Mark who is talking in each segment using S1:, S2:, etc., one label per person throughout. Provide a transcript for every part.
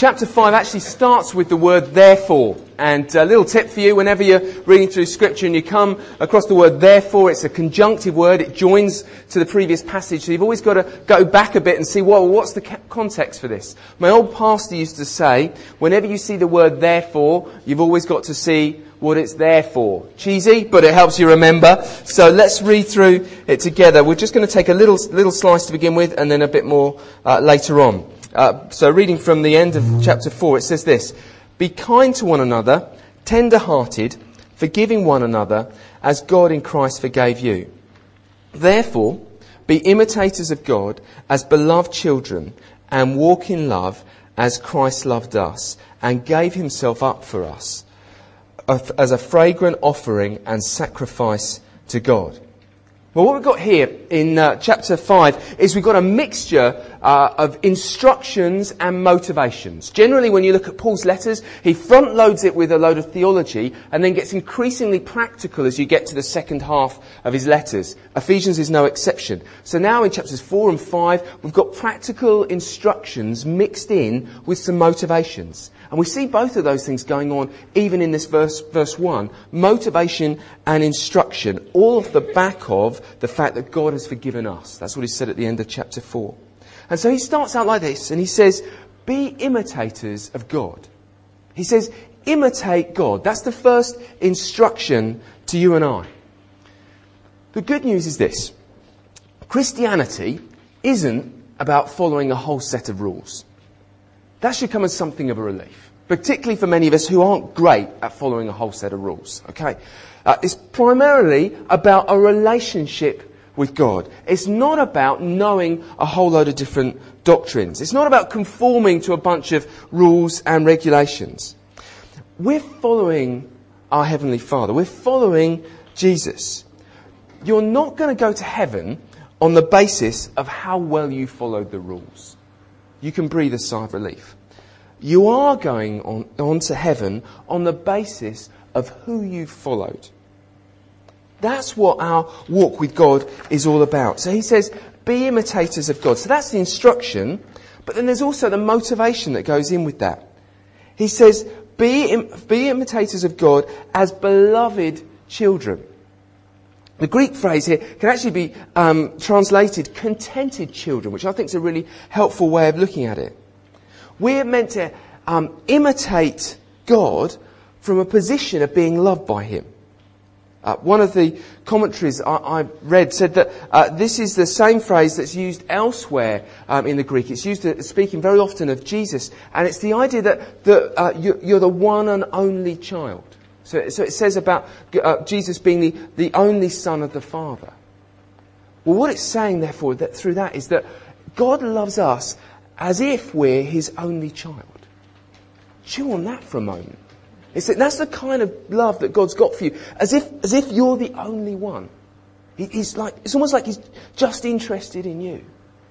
S1: Chapter 5 actually starts with the word therefore. And a little tip for you, whenever you're reading through Scripture and you come across the word therefore, it's a conjunctive word. It joins to the previous passage. So you've always got to go back a bit and see, well, what's the context for this? My old pastor used to say, whenever you see the word therefore, you've always got to see what it's there for. Cheesy, but it helps you remember. So let's read through it together. We're just going to take a little slice to begin with and then a bit more later on. So reading from the end of chapter 4, it says this: "Be kind to one another, tender-hearted, forgiving one another, as God in Christ forgave you. Therefore, be imitators of God as beloved children, and walk in love as Christ loved us, and gave himself up for us, as a fragrant offering and sacrifice to God." Well, what we've got here in chapter 5 is we've got a mixture of instructions and motivations. Generally, when you look at Paul's letters, he front loads it with a load of theology and then gets increasingly practical as you get to the second half of his letters. Ephesians is no exception. So now in chapters 4 and 5, we've got practical instructions mixed in with some motivations. And we see both of those things going on even in this verse 1. Motivation and instruction, all off the back of the fact that God has forgiven us. That's what he said at the end of chapter 4. And so he starts out like this, and he says, be imitators of God. He says, imitate God. That's the first instruction to you and I. The good news is this: Christianity isn't about following a whole set of rules. That should come as something of a relief, particularly for many of us who aren't great at following a whole set of rules. Okay, it's primarily about a relationship with God. It's not about knowing a whole load of different doctrines. It's not about conforming to a bunch of rules and regulations. We're following our Heavenly Father. We're following Jesus. You're not going to go to heaven on the basis of how well you followed the rules. You can breathe a sigh of relief. You are going on to heaven on the basis of who you followed. That's what our walk with God is all about. So he says, be imitators of God. So that's the instruction, but then there's also the motivation that goes in with that. He says, be imitators of God as beloved children. The Greek phrase here can actually be translated contented children, which I think is a really helpful way of looking at it. We're meant to imitate God from a position of being loved by him. One of the commentaries I read said that this is the same phrase that's used elsewhere in the Greek. It's used speaking very often of Jesus, and it's the idea that you're the one and only child. So it says about Jesus being the only Son of the Father. Well, what it's saying, therefore, that through that is that God loves us as if we're his only child. Chew on that for a moment. That's the kind of love that God's got for you, as if you're the only one. It's almost like he's just interested in you.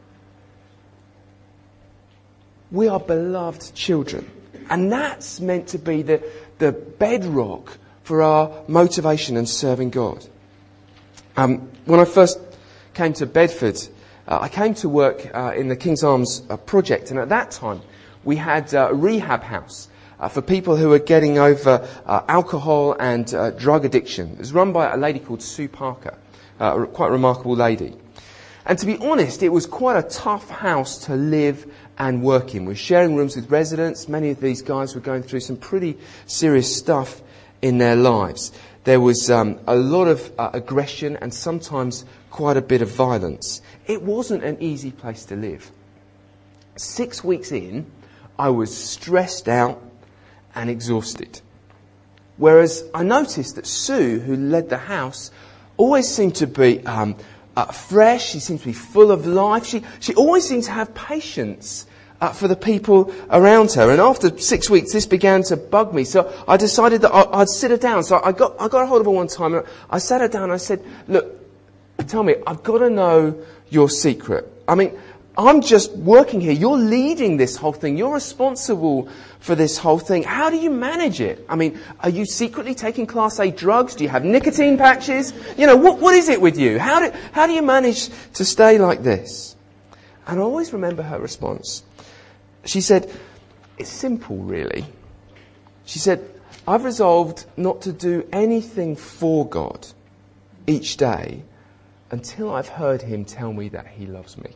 S1: We are beloved children, and that's meant to be the bedrock for our motivation and serving God. When I first came to Bedford, I came to work in the King's Arms project, and at that time we had a rehab house for people who were getting over alcohol and drug addiction. It was run by a lady called Sue Parker, a quite remarkable lady. And to be honest, it was quite a tough house to live and work in. We're sharing rooms with residents. Many of these guys were going through some pretty serious stuff in their lives. There was a lot of aggression and sometimes quite a bit of violence. It wasn't an easy place to live. 6 weeks in, I was stressed out and exhausted. Whereas I noticed that Sue, who led the house, always seemed to be fresh. She seemed to be full of life. She always seemed to have patience for the people around her. And after 6 weeks, this began to bug me. So I decided that I'd sit her down. So I got a hold of her one time, and I sat her down and I said, look, tell me, I've got to know your secret. I mean, I'm just working here. You're leading this whole thing. You're responsible for this whole thing. How do you manage it? I mean, are you secretly taking Class A drugs? Do you have nicotine patches? You know, what is it with you? How do you manage to stay like this? And I always remember her response. She said, It's simple, really. She said, I've resolved not to do anything for God each day until I've heard him tell me that he loves me.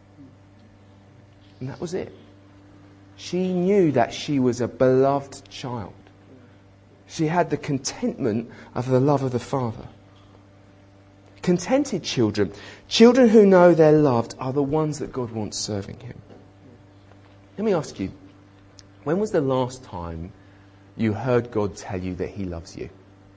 S1: And that was it. She knew that she was a beloved child. She had the contentment of the love of the Father. Contented children, children who know they're loved, are the ones that God wants serving him. Let me ask you, when was the last time you heard God tell you that he loves you?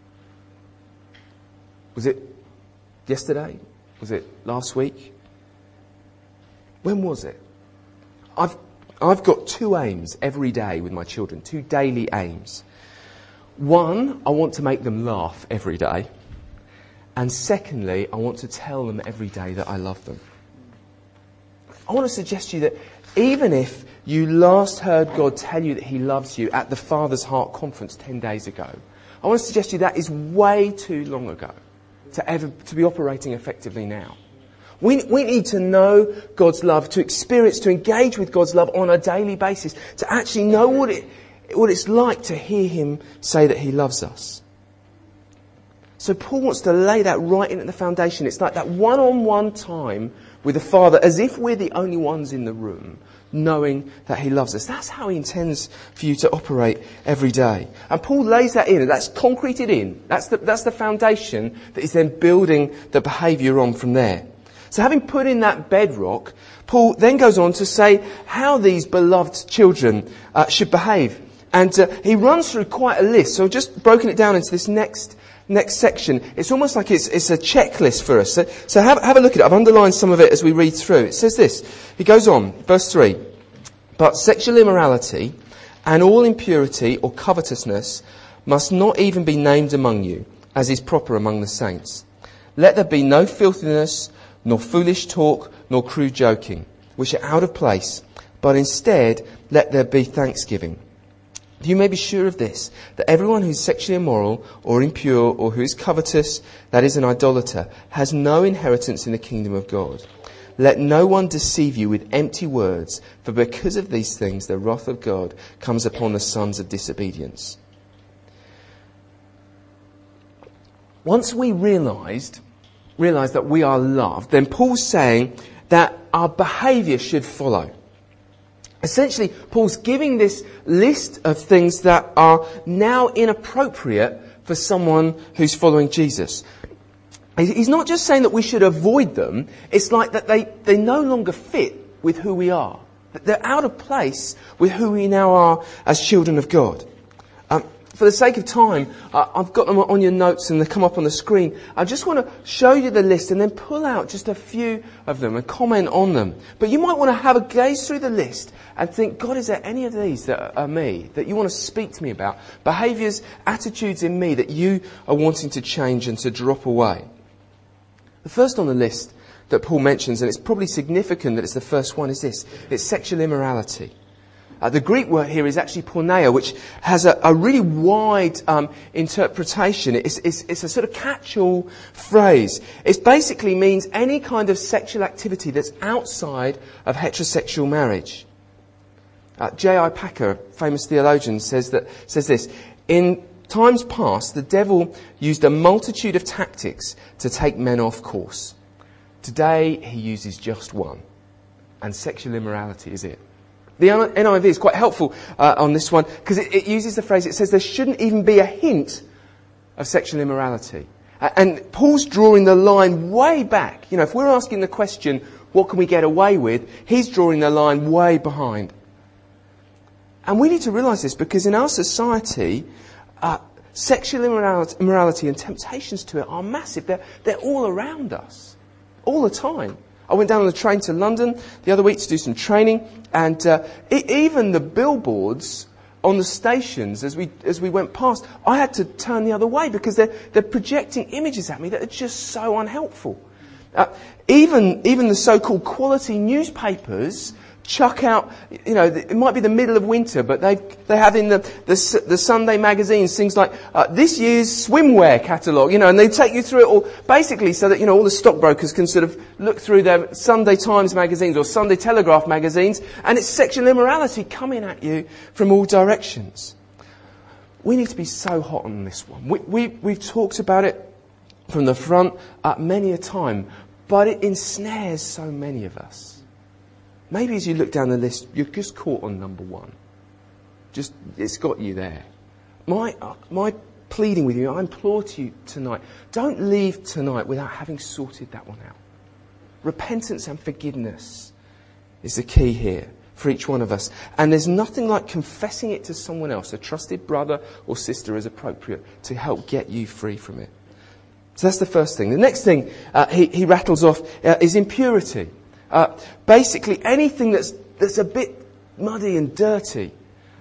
S1: Was it yesterday? Was it last week? When was it? I've got two aims every day with my children, two daily aims. One, I want to make them laugh every day. And secondly, I want to tell them every day that I love them. I want to suggest to you that even if you last heard God tell you that he loves you at the Father's Heart Conference 10 days ago, I want to suggest to you that is way too long ago to be operating effectively now. We need to know God's love, to experience, to engage with God's love on a daily basis, to actually know what it's like to hear him say that he loves us. So Paul wants to lay that right in at the foundation. It's like that one-on-one time with the Father, as if we're the only ones in the room, knowing that he loves us. That's how he intends for you to operate every day. And Paul lays that in, and that's concreted in. That's the foundation that he's then building the behaviour on from there. So having put in that bedrock, Paul then goes on to say how these beloved children should behave. And he runs through quite a list. So I've just broken it down into this next section. It's almost like it's a checklist for us. So have a look at it. I've underlined some of it as we read through. It says this. He goes on, verse 3. But sexual immorality and all impurity or covetousness must not even be named among you, as is proper among the saints. Let there be no filthiness, nor foolish talk, nor crude joking, which are out of place, but instead let there be thanksgiving. You may be sure of this, that everyone who is sexually immoral or impure or who is covetous, that is an idolater, has no inheritance in the kingdom of God. Let no one deceive you with empty words, for because of these things the wrath of God comes upon the sons of disobedience. Once we realised that we are loved, then Paul's saying that our behaviour should follow. Essentially, Paul's giving this list of things that are now inappropriate for someone who's following Jesus. He's not just saying that we should avoid them. It's like that they no longer fit with who we are. That they're out of place with who we now are as children of God. For the sake of time, I've got them on your notes and they come up on the screen. I just want to show you the list and then pull out just a few of them and comment on them. But you might want to have a gaze through the list and think, God, is there any of these that are me, that you want to speak to me about? Behaviours, attitudes in me that you are wanting to change and to drop away. The first on the list that Paul mentions, and it's probably significant that it's the first one, is this. It's sexual immorality. The Greek word here is actually porneia, which has a really wide interpretation. It's a sort of catch-all phrase. It basically means any kind of sexual activity that's outside of heterosexual marriage. J.I. Packer, famous theologian, says this. In times past, the devil used a multitude of tactics to take men off course. Today, he uses just one. And sexual immorality is it. The NIV is quite helpful on this one because it uses the phrase, it says there shouldn't even be a hint of sexual immorality. And Paul's drawing the line way back. You know, if we're asking the question, what can we get away with? He's drawing the line way behind. And we need to realise this because in our society, sexual immorality and temptations to it are massive. They're all around us, all the time. I went down on the train to London the other week to do some training, and even the billboards on the stations as we went past, I had to turn the other way because they're projecting images at me that are just so unhelpful. Even the so-called quality newspapers chuck out, it might be the middle of winter, but they have in the Sunday magazines things like this year's swimwear catalogue, and they take you through it all, basically so that, all the stockbrokers can sort of look through their Sunday Times magazines or Sunday Telegraph magazines, and it's sexual immorality coming at you from all directions. We need to be so hot on this one. We've talked about it from the front many a time, but it ensnares so many of us. Maybe as you look down the list, you're just caught on number one. It's got you there. My pleading with you, I implore to you tonight, don't leave tonight without having sorted that one out. Repentance and forgiveness is the key here for each one of us. And there's nothing like confessing it to someone else, a trusted brother or sister as appropriate, to help get you free from it. So that's the first thing. The next thing he rattles off is impurity. Basically anything that's a bit muddy and dirty.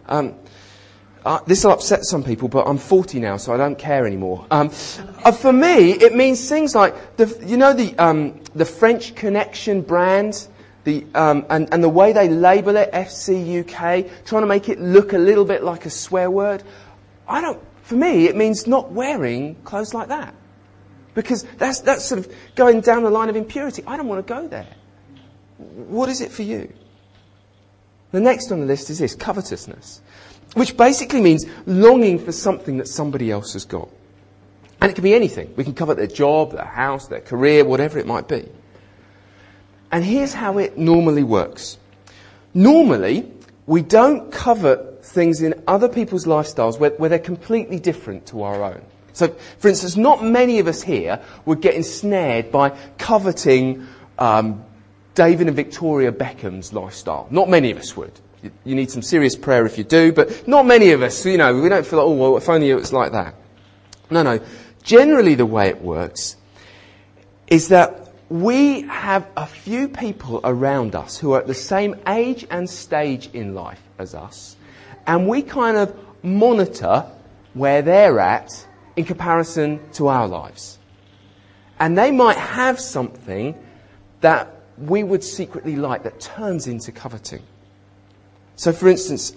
S1: This will upset some people, but I'm 40 now, so I don't care anymore. For me, it means things like the French Connection brand, and the way they label it, FC UK, trying to make it look a little bit like a swear word. For me, it means not wearing clothes like that, because that's sort of going down the line of impurity. I don't want to go there. What is it for you? The next on the list is this, covetousness, which basically means longing for something that somebody else has got. And it can be anything. We can covet their job, their house, their career, whatever it might be. And here's how it normally works. Normally, we don't covet things in other people's lifestyles where they're completely different to our own. So, for instance, not many of us here would get ensnared by coveting David and Victoria Beckham's lifestyle. Not many of us would. You need some serious prayer if you do, but not many of us, we don't feel like, oh, well, if only it was like that. No. Generally the way it works is that we have a few people around us who are at the same age and stage in life as us, and we kind of monitor where they're at in comparison to our lives. And they might have something that we would secretly like that turns into coveting. So, for instance,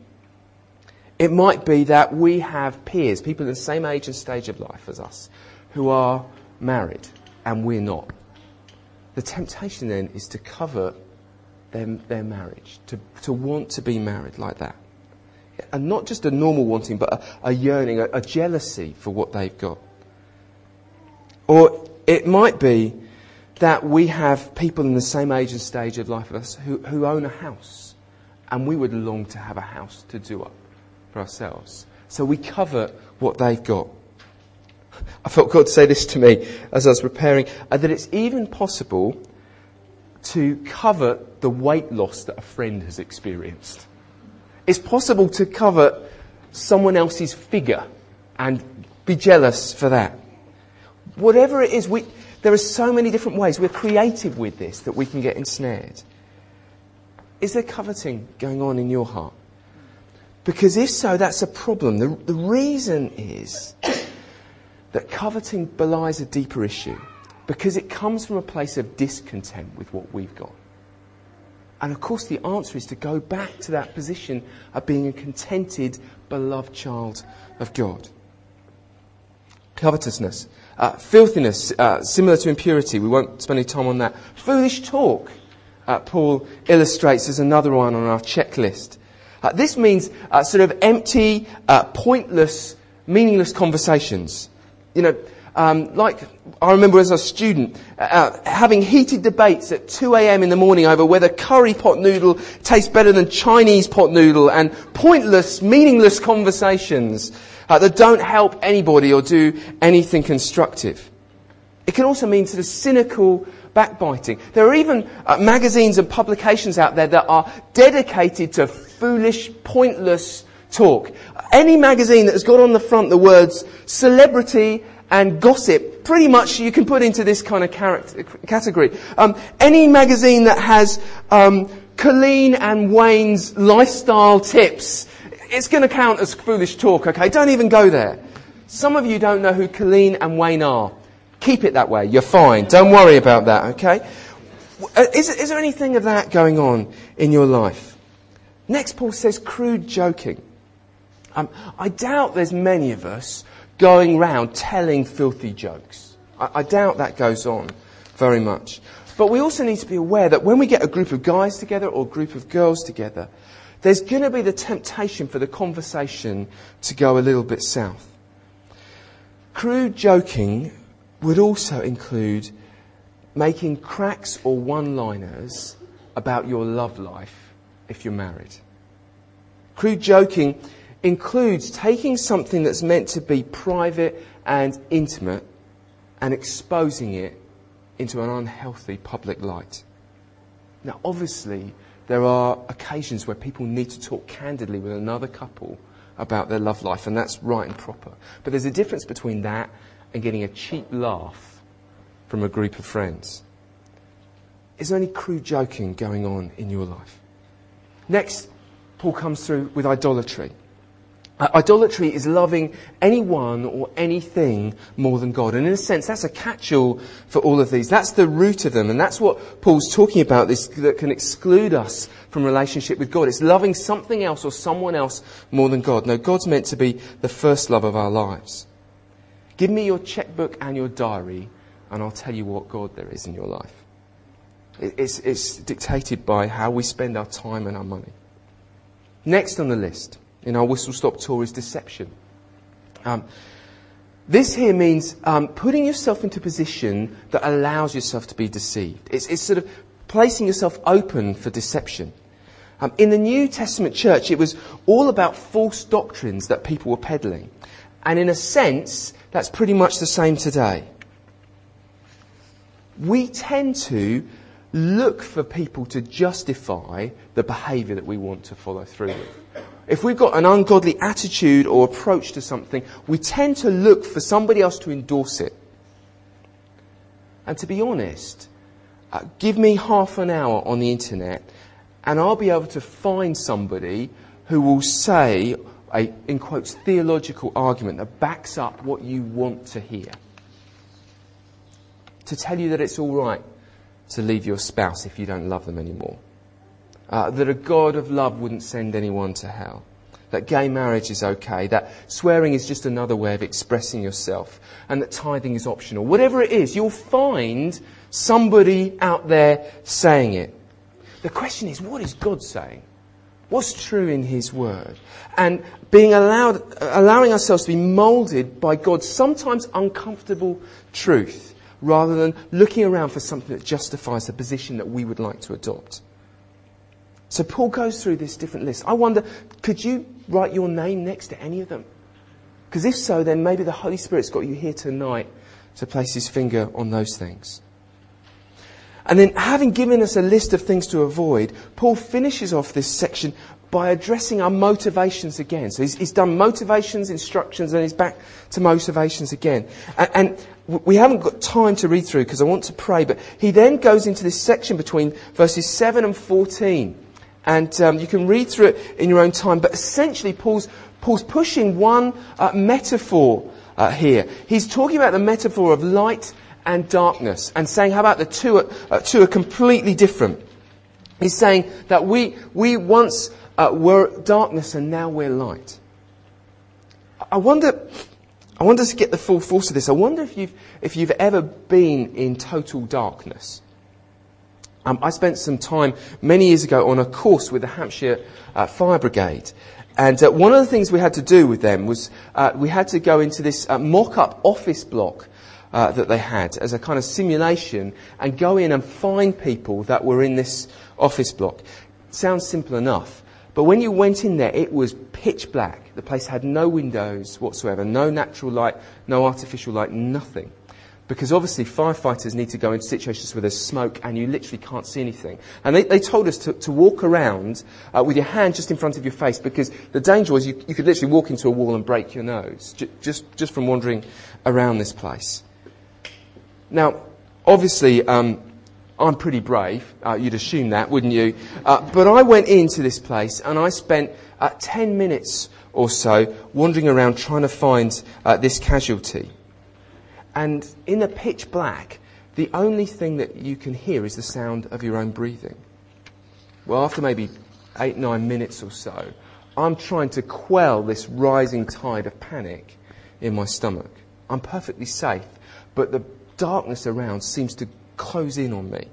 S1: it might be that we have peers, people in the same age and stage of life as us, who are married and we're not. The temptation then is to covet their marriage, to want to be married like that. And not just a normal wanting, but a yearning, a jealousy for what they've got. Or it might be that we have people in the same age and stage of life as us who own a house, and we would long to have a house to do up for ourselves. So we covet what they've got. I felt God say this to me as I was preparing, that it's even possible to covet the weight loss that a friend has experienced. It's possible to covet someone else's figure and be jealous for that. Whatever it is, there are so many different ways. We're creative with this that we can get ensnared. Is there coveting going on in your heart? Because if so, that's a problem. The reason is that coveting belies a deeper issue, because it comes from a place of discontent with what we've got. And of course the answer is to go back to that position of being a contented, beloved child of God. Covetousness. Filthiness, similar to impurity. We won't spend any time on that. Foolish talk, Paul illustrates as another one on our checklist. This means sort of empty, pointless, meaningless conversations. Like I remember as a student having heated debates at 2 a.m. in the morning over whether curry pot noodle tastes better than Chinese pot noodle, and pointless, meaningless conversations that don't help anybody or do anything constructive. It can also mean sort of cynical backbiting. There are even magazines and publications out there that are dedicated to foolish, pointless talk. Any magazine that has got on the front the words celebrity and gossip, pretty much you can put into this kind of category. Any magazine that has Colleen and Wayne's lifestyle tips, it's going to count as foolish talk, okay? Don't even go there. Some of you don't know who Colleen and Wayne are. Keep it that way. You're fine. Don't worry about that, okay? Is there anything of that going on in your life? Next, Paul says crude joking. I doubt there's many of us going round telling filthy jokes. I doubt that goes on very much. But we also need to be aware that when we get a group of guys together or a group of girls together, there's going to be the temptation for the conversation to go a little bit south. Crude joking would also include making cracks or one-liners about your love life if you're married. Crude joking includes taking something that's meant to be private and intimate and exposing it into an unhealthy public light. Now, obviously, there are occasions where people need to talk candidly with another couple about their love life, and that's right and proper. But there's a difference between that and getting a cheap laugh from a group of friends. Is there any crude joking going on in your life? Next, Paul comes through with idolatry. Idolatry is loving anyone or anything more than God. And in a sense, that's a catch-all for all of these. That's the root of them. And that's what Paul's talking about, this that can exclude us from relationship with God. It's loving something else or someone else more than God. No, God's meant to be the first love of our lives. Give me your checkbook and your diary, and I'll tell you what God there is in your life. It's dictated by how we spend our time and our money. Next on the list in our whistle-stop tour is deception. This here means putting yourself into a position that allows yourself to be deceived. It's sort of placing yourself open for deception. In the New Testament church, it was all about false doctrines that people were peddling. And in a sense, that's pretty much the same today. We tend to look for people to justify the behaviour that we want to follow through with. If we've got an ungodly attitude or approach to something, we tend to look for somebody else to endorse it. And to be honest, give me half an hour on the internet and I'll be able to find somebody who will say a, in quotes, theological argument that backs up what you want to hear. To tell you that it's all right to leave your spouse if you don't love them anymore. That a God of love wouldn't send anyone to hell. That gay marriage is okay. That swearing is just another way of expressing yourself. And that tithing is optional. Whatever it is, you'll find somebody out there saying it. The question is, what is God saying? What's true in His Word? And allowing ourselves to be moulded by God's sometimes uncomfortable truth, rather than looking around for something that justifies the position that we would like to adopt. So Paul goes through this different list. I wonder, could you write your name next to any of them? Because if so, then maybe the Holy Spirit's got you here tonight to place His finger on those things. And then, having given us a list of things to avoid, Paul finishes off this section by addressing our motivations again. So he's done motivations, instructions, and he's back to motivations again. And we haven't got time to read through because I want to pray, but he then goes into this section between verses 7 and 14. And you can read through it in your own time. But essentially, Paul's pushing one metaphor here. He's talking about the metaphor of light and darkness and saying, how about the two are completely different. He's saying that we once were darkness and now we're light. I wonder to get the full force of this. I wonder if you've ever been in total darkness. I spent some time many years ago on a course with the Hampshire Fire Brigade. And one of the things we had to do with them was we had to go into this mock-up office block that they had as a kind of simulation and go in and find people that were in this office block. Sounds simple enough. But when you went in there, it was pitch black. The place had no windows whatsoever, no natural light, no artificial light, nothing. Because obviously firefighters need to go into situations where there's smoke and you literally can't see anything. And they told us to walk around with your hand just in front of your face, because the danger was you could literally walk into a wall and break your nose just from wandering around this place. Now, obviously, I'm pretty brave. You'd assume that, wouldn't you? But I went into this place and I spent 10 minutes or so wandering around trying to find this casualty. And in the pitch black, the only thing that you can hear is the sound of your own breathing. Well, after maybe 8-9 minutes or so, I'm trying to quell this rising tide of panic in my stomach. I'm perfectly safe, but the darkness around seems to close in on me.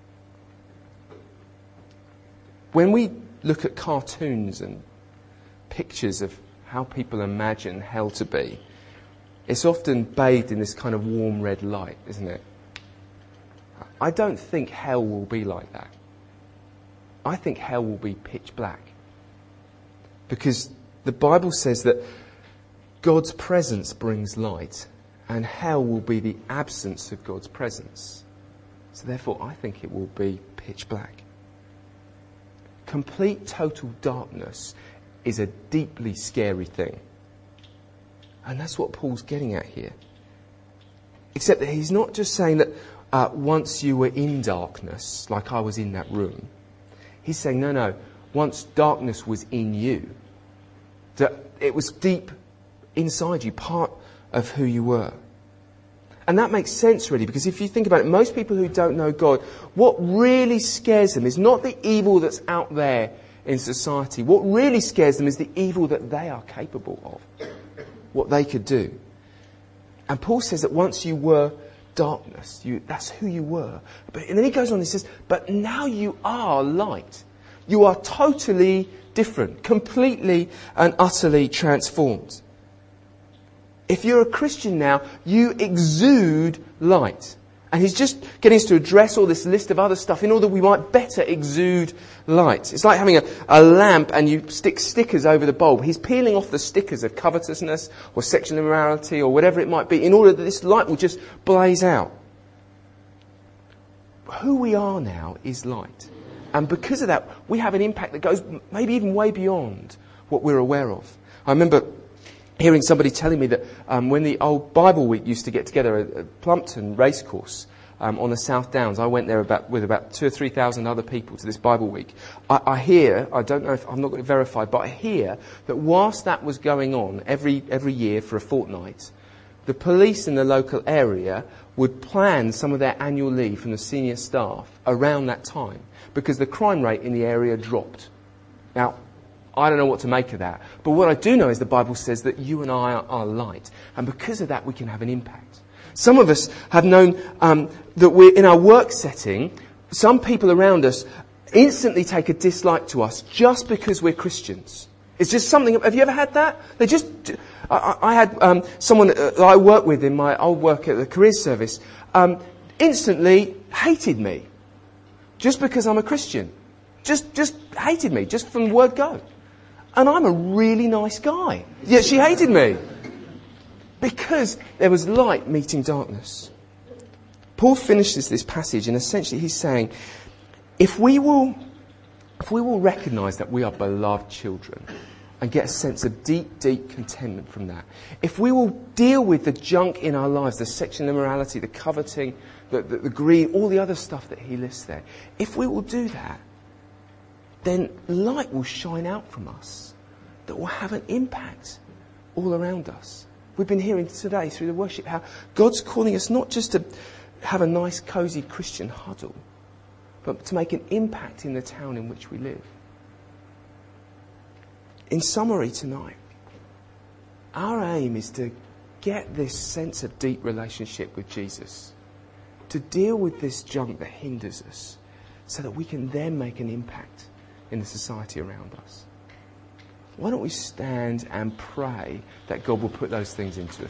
S1: When we look at cartoons and pictures of how people imagine hell to be, it's often bathed in this kind of warm red light, isn't it? I don't think hell will be like that. I think hell will be pitch black. Because the Bible says that God's presence brings light, and hell will be the absence of God's presence. So therefore, I think it will be pitch black. Complete, total darkness is a deeply scary thing. And that's what Paul's getting at here. Except that he's not just saying that once you were in darkness, like I was in that room. He's saying, no, once darkness was in you, that it was deep inside you, part of who you were. And that makes sense, really, because if you think about it, most people who don't know God, what really scares them is not the evil that's out there in society. What really scares them is the evil that they are capable of, what they could do. And Paul says that once you were darkness, that's who you were. And then he goes on and says, but now you are light. You are totally different, completely and utterly transformed. If you're a Christian now, you exude light. And he's just getting us to address all this list of other stuff in order we might better exude light. It's like having a lamp and you stick stickers over the bulb. He's peeling off the stickers of covetousness or sexual immorality or whatever it might be in order that this light will just blaze out. Who we are now is light. And because of that, we have an impact that goes maybe even way beyond what we're aware of. I remember hearing somebody telling me that when the old Bible Week used to get together at Plumpton Racecourse on the South Downs, I went there with about 2,000 or 3,000 other people to this Bible Week. I hear, I don't know if I'm not going to verify, but I hear that whilst that was going on every year for a fortnight, the police in the local area would plan some of their annual leave from the senior staff around that time because the crime rate in the area dropped. Now, I don't know what to make of that. But what I do know is the Bible says that you and I are light. And because of that, we can have an impact. Some of us have known that we're in our work setting, some people around us instantly take a dislike to us just because we're Christians. It's just something. Have you ever had that? I had someone that I worked with in my old work at the careers service instantly hated me just because I'm a Christian. Just hated me, just from the word go. And I'm a really nice guy. Yet she hated me. Because there was light meeting darkness. Paul finishes this passage and essentially he's saying, if we will recognise that we are beloved children and get a sense of deep, deep contentment from that, if we will deal with the junk in our lives, the sexual immorality, the coveting, the greed, all the other stuff that he lists there, if we will do that, then light will shine out from us that will have an impact all around us. We've been hearing today through the worship how God's calling us not just to have a nice, cosy Christian huddle, but to make an impact in the town in which we live. In summary tonight, our aim is to get this sense of deep relationship with Jesus, to deal with this junk that hinders us, so that we can then make an impact in the society around us. Why don't we stand and pray that God will put those things into us?